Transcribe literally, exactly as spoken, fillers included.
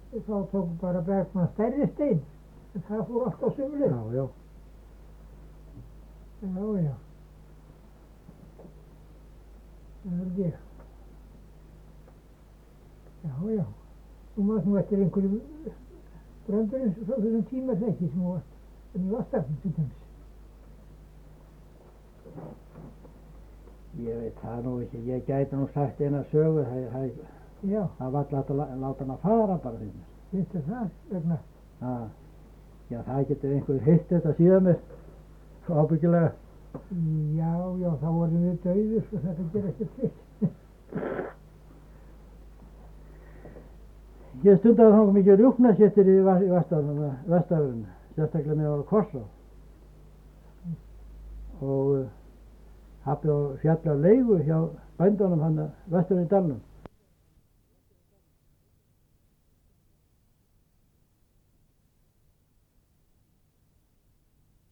þá tók bara Bergmann stærri stein. En það fór alltaf sömu leið. Já, já. Já, já. Það er ég. Já, já. Þú maður nú eftir einhverjum bröndurinn frá þessum tíma er það ekki sem þú varst en í Vattarnum til dæmis. Ég veit það nú ekki. Ég gæti nú sagt eina sögu. Það, það, Já, það var alltaf að láta hana fara bara fyrir. finnst þér það vegna? Ah, já, það getur einhver hitt þetta síðan mér. Ábyggilega. Já, já, þá vorum við dauðir svo þetta ger ekkert til. Ég stundaði þá mikið rjúpnaskiptir í Vestafjörðinu, sérstaklega með að vera Korsá. Og uh, hafði á fjall af leigu hjá bændunum hann vestur í dalnum.